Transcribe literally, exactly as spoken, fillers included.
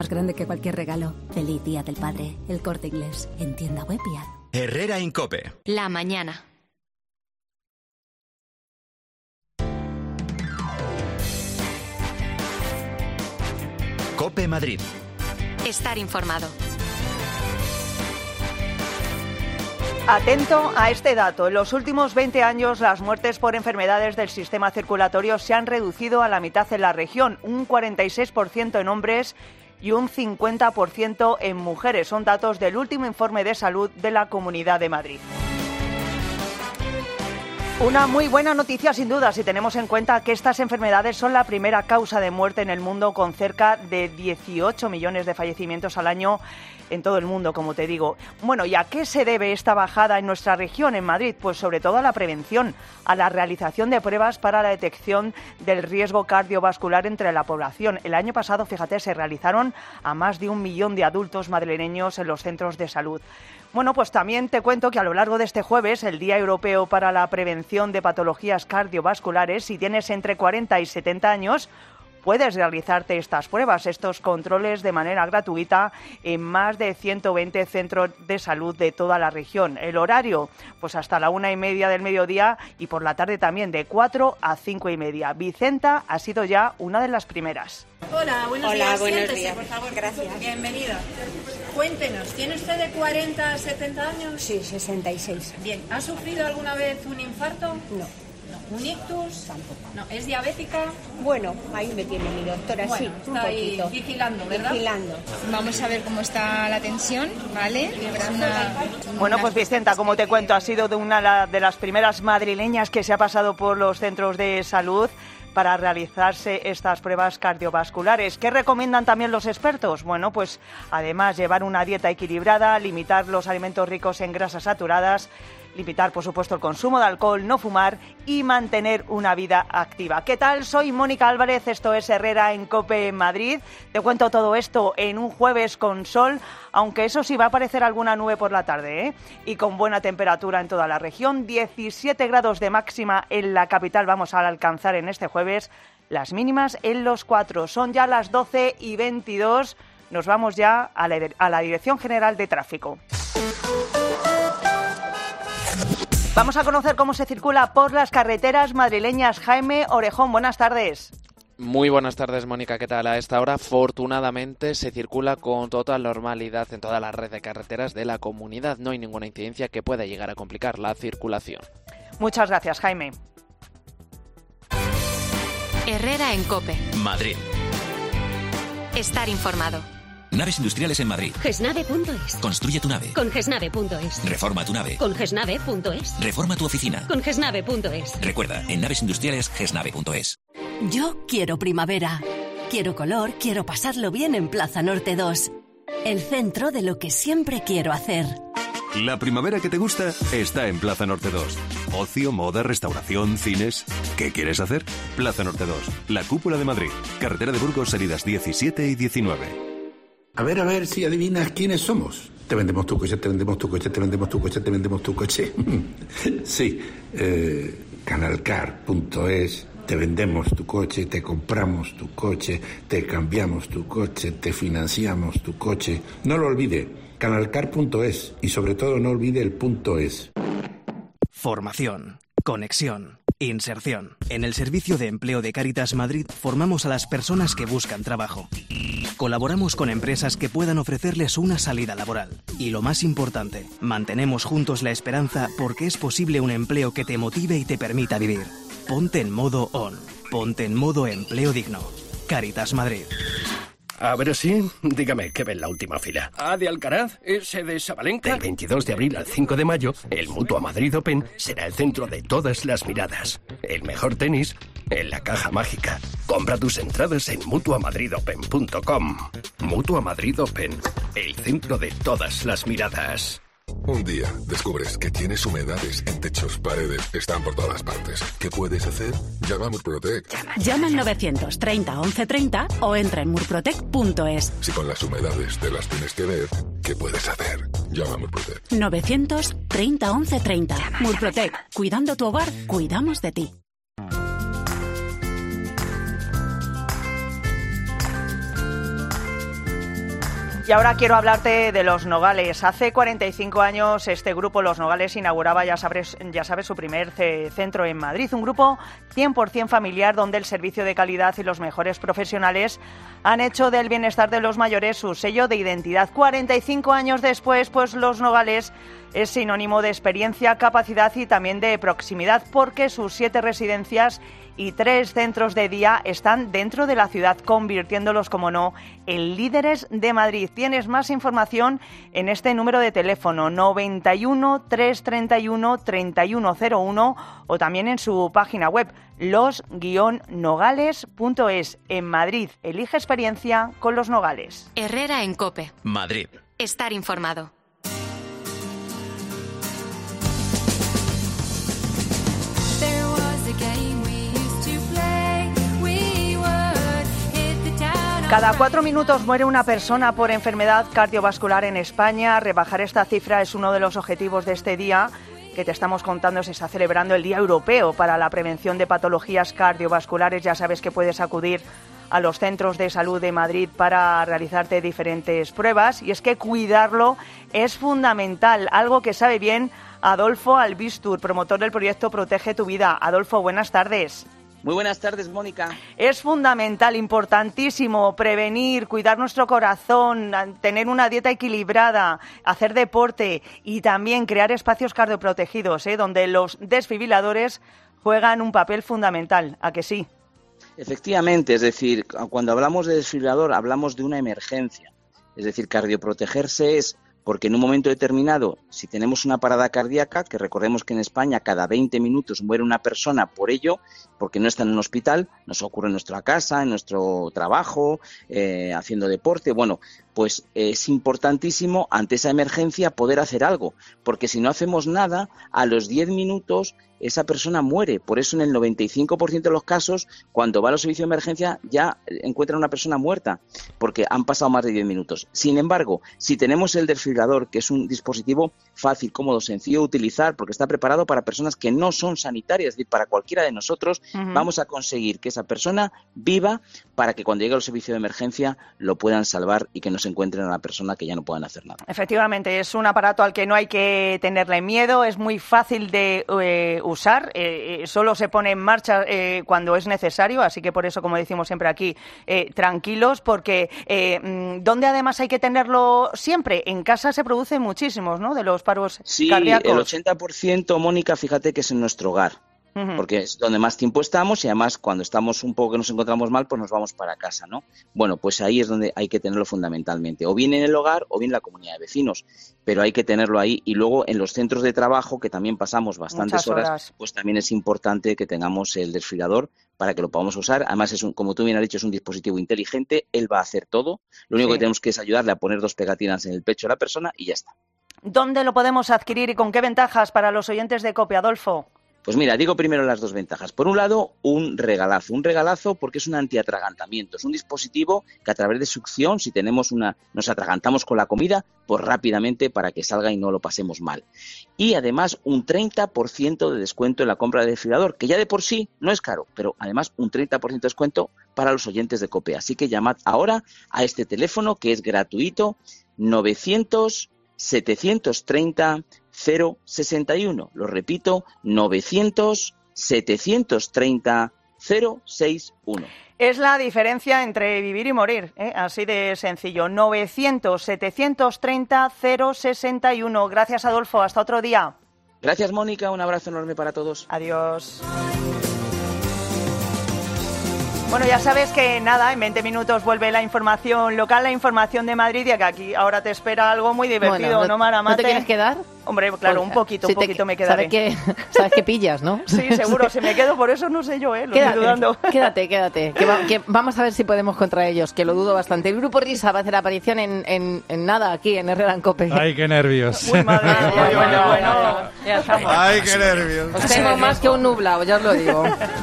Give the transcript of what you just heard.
Más grande que cualquier regalo. Feliz Día del Padre. El Corte Inglés. En tienda web y app. Herrera en COPE. La mañana. COPE Madrid. Estar informado. Atento a este dato. En los últimos veinte años, las muertes por enfermedades del sistema circulatorio se han reducido a la mitad en la región, un cuarenta y seis por ciento en hombres y un cincuenta por ciento en mujeres. Son datos del último informe de salud de la Comunidad de Madrid. Una muy buena noticia, sin duda, si tenemos en cuenta que estas enfermedades son la primera causa de muerte en el mundo, con cerca de dieciocho millones de fallecimientos al año en todo el mundo, como te digo. Bueno, ¿y a qué se debe esta bajada en nuestra región, en Madrid? Pues sobre todo a la prevención, a la realización de pruebas para la detección del riesgo cardiovascular entre la población. El año pasado, fíjate, se realizaron a más de un millón de adultos madrileños en los centros de salud. Bueno, pues también te cuento que a lo largo de este jueves, el Día Europeo para la Prevención de Patologías Cardiovasculares, si tienes entre cuarenta y setenta años, puedes realizarte estas pruebas, estos controles de manera gratuita en más de ciento veinte centros de salud de toda la región. El horario, pues hasta la una y media del mediodía y por la tarde también de cuatro a cinco y media. Vicenta ha sido ya una de las primeras. Hola, buenos Hola, días. buenos Siéntese, días. por favor. Gracias. Bienvenida. Cuéntenos, ¿tiene usted de cuarenta a setenta años? Sí, sesenta y seis. Bien, ¿ha sufrido alguna vez un infarto? No. No. ¿Un ictus? Tampoco. No. ¿Es diabética? Bueno, ahí me tiene mi doctora, Bueno, sí, un está ahí poquito. vigilando, ¿verdad? Vigilando. Vamos a ver cómo está la tensión, ¿vale? Es una- Bueno, una- pues Vicenta, como te cuento, ha sido de una de las primeras madrileñas que se ha pasado por los centros de salud para realizarse estas pruebas cardiovasculares. ¿Qué recomiendan también los expertos? Bueno, pues además llevar una dieta equilibrada, limitar los alimentos ricos en grasas saturadas, limitar, por supuesto, el consumo de alcohol, no fumar y mantener una vida activa. ¿Qué tal? Soy Mónica Álvarez, esto es Herrera en COPE en Madrid. Te cuento todo esto en un jueves con sol, aunque eso sí va a aparecer alguna nube por la tarde, ¿eh? Y con buena temperatura en toda la región. diecisiete grados de máxima en la capital vamos a alcanzar en este jueves, las mínimas en los cuatro. Son ya las doce y veintidós. Nos vamos ya a la, a la Dirección General de Tráfico. Vamos a conocer cómo se circula por las carreteras madrileñas. Jaime Orejón, buenas tardes. Muy buenas tardes, Mónica. ¿Qué tal? A esta hora, afortunadamente, se circula con total normalidad en toda la red de carreteras de la comunidad. No hay ninguna incidencia que pueda llegar a complicar la circulación. Muchas gracias, Jaime. Herrera en COPE. Madrid. Estar informado. Naves industriales en Madrid. Gesnave punto es. Construye tu nave. Con gesnave punto es. Reforma tu nave. Con gesnave punto es. Reforma tu oficina. Con gesnave punto es. Recuerda, en naves industriales, gesnave punto es. Yo quiero primavera. Quiero color, quiero pasarlo bien en Plaza Norte dos. El centro de lo que siempre quiero hacer. La primavera que te gusta está en Plaza Norte dos. Ocio, moda, restauración, cines. ¿Qué quieres hacer? Plaza Norte dos, la cúpula de Madrid. Carretera de Burgos, salidas diecisiete y diecinueve. A ver, a ver si adivinas quiénes somos. Te vendemos tu coche, te vendemos tu coche, te vendemos tu coche, te vendemos tu coche. Sí, eh, canalcar punto es. Te vendemos tu coche, te compramos tu coche, te cambiamos tu coche, te financiamos tu coche. No lo olvide, canalcar punto es y sobre todo no olvide el punto es. Formación, conexión, inserción. En el Servicio de Empleo de Cáritas Madrid formamos a las personas que buscan trabajo. Colaboramos con empresas que puedan ofrecerles una salida laboral. Y lo más importante, mantenemos juntos la esperanza porque es posible un empleo que te motive y te permita vivir. Ponte en modo on. Ponte en modo empleo digno. Cáritas Madrid. A ver si, dígame, ¿qué ve en la última fila? ¿A de Alcaraz? ¿Ese de Sabalenka? Del veintidós de abril al cinco de mayo, el Mutua Madrid Open será el centro de todas las miradas. El mejor tenis en la caja mágica. Compra tus entradas en mutua madrid open punto com. Mutua Madrid Open, el centro de todas las miradas. Un día descubres que tienes humedades en techos, paredes, están por todas partes. ¿Qué puedes hacer? Llama a Murprotec. Llama al novecientos treinta once treinta o entra en murprotec punto es. Si con las humedades te las tienes que ver, ¿qué puedes hacer? Llama a Murprotec. novecientos treinta once treinta. Llama, Murprotec. Llama, Cuidando tu hogar, cuidamos de ti. Y ahora quiero hablarte de Los Nogales. Hace cuarenta y cinco años este grupo, Los Nogales, inauguraba, ya sabes, ya sabes, su primer centro en Madrid. Un grupo cien por ciento familiar donde el servicio de calidad y los mejores profesionales han hecho del bienestar de los mayores su sello de identidad. cuarenta y cinco años después, pues Los Nogales es sinónimo de experiencia, capacidad y también de proximidad, porque sus siete residencias y tres centros de día están dentro de la ciudad, convirtiéndolos, como no, en líderes de Madrid. Tienes más información en este número de teléfono noventa y uno, trescientos treinta y uno, treinta y uno cero uno o también en su página web los guion nogales punto es. En Madrid, elige experiencia con Los Nogales. Herrera en COPE. Madrid. Estar informado. Cada cuatro minutos muere una persona por enfermedad cardiovascular en España. Rebajar esta cifra es uno de los objetivos de este día que te estamos contando. Se está celebrando el Día Europeo para la Prevención de Patologías Cardiovasculares. Ya sabes que puedes acudir a los centros de salud de Madrid para realizarte diferentes pruebas. Y es que cuidarlo es fundamental, algo que sabe bien Adolfo Albistur, promotor del proyecto Protege tu Vida. Adolfo, buenas tardes. Muy buenas tardes, Mónica. Es fundamental, importantísimo, prevenir, cuidar nuestro corazón, tener una dieta equilibrada, hacer deporte y también crear espacios cardioprotegidos, ¿eh? donde los desfibriladores juegan un papel fundamental. ¿A que sí? Efectivamente, es decir, cuando hablamos de desfibrilador hablamos de una emergencia. Es decir, cardioprotegerse es porque en un momento determinado, si tenemos una parada cardíaca, que recordemos que en España cada veinte minutos muere una persona por ello, porque no está en un hospital, nos ocurre en nuestra casa, en nuestro trabajo, eh, haciendo deporte, bueno, pues eh, es importantísimo ante esa emergencia poder hacer algo, porque si no hacemos nada, a los diez minutos esa persona muere. Por eso en el noventa y cinco por ciento de los casos, cuando va a los servicios de emergencia, ya encuentran a una persona muerta, porque han pasado más de diez minutos. Sin embargo, si tenemos el desfibrilador, que es un dispositivo fácil, cómodo, sencillo de utilizar, porque está preparado para personas que no son sanitarias, es decir, para cualquiera de nosotros, uh-huh. vamos a conseguir que esa persona viva para que cuando llegue al servicio de emergencia lo puedan salvar y que no se encuentren a la persona que ya no puedan hacer nada. Efectivamente, es un aparato al que no hay que tenerle miedo, es muy fácil de eh, usar, eh, solo se pone en marcha eh, cuando es necesario, así que por eso, como decimos siempre aquí, eh, tranquilos, porque eh, ¿dónde además hay que tenerlo siempre? En casa se producen muchísimos, ¿no?, de los paros sí, cardíacos. Sí, el ochenta por ciento, Mónica, fíjate que es en nuestro hogar. Uh-huh. Porque es donde más tiempo estamos y además cuando estamos un poco que nos encontramos mal, pues nos vamos para casa, ¿no? Bueno, pues ahí es donde hay que tenerlo fundamentalmente, o bien en el hogar o bien en la comunidad de vecinos, pero hay que tenerlo ahí. Y luego en los centros de trabajo, que también pasamos bastantes horas, horas, pues también es importante que tengamos el desfibrilador para que lo podamos usar. Además, es un, como tú bien has dicho, es un dispositivo inteligente, él va a hacer todo, lo único sí. que tenemos que es ayudarle a poner dos pegatinas en el pecho de la persona y ya está. ¿Dónde lo podemos adquirir y con qué ventajas para los oyentes de COPE, Adolfo? Pues mira, digo primero las dos ventajas. Por un lado, un regalazo. Un regalazo porque es un antiatragantamiento. Es un dispositivo que a través de succión, si tenemos una, nos atragantamos con la comida, pues rápidamente para que salga y no lo pasemos mal. Y además un treinta por ciento de descuento en la compra de desfibrilador, que ya de por sí no es caro, pero además un treinta por ciento de descuento para los oyentes de COPE. Así que llamad ahora a este teléfono que es gratuito, novecientos, setecientos treinta, cero sesenta y uno. Lo repito, novecientos, setecientos treinta, cero sesenta y uno. Es la diferencia entre vivir y morir, ¿eh? Así de sencillo. novecientos, setecientos treinta, cero sesenta y uno. Gracias, Adolfo. Hasta otro día. Gracias, Mónica. Un abrazo enorme para todos. Adiós. Bueno, ya sabes que nada, en veinte minutos vuelve la información local, la información de Madrid, y que aquí ahora te espera algo muy divertido, bueno, ¿no, Maramate? ¿No te quieres quedar? Hombre, claro, pues, un poquito, si un poquito te, me quedaré. ¿Sabes que, sabes que pillas, no? Sí, seguro, si me quedo, por eso no sé yo, ¿eh? Lo quédate, estoy dudando. Quédate, quédate, que, va, que vamos a ver si podemos contra ellos, que lo dudo bastante. El Grupo Risa va a hacer aparición en, en, en nada, aquí, en Herrera en COPE. Ay, qué nervios. Uy, madre mía, bueno, bueno, ya estamos. Ay, qué nervios. Os tengo más que un nublado, ya os lo digo.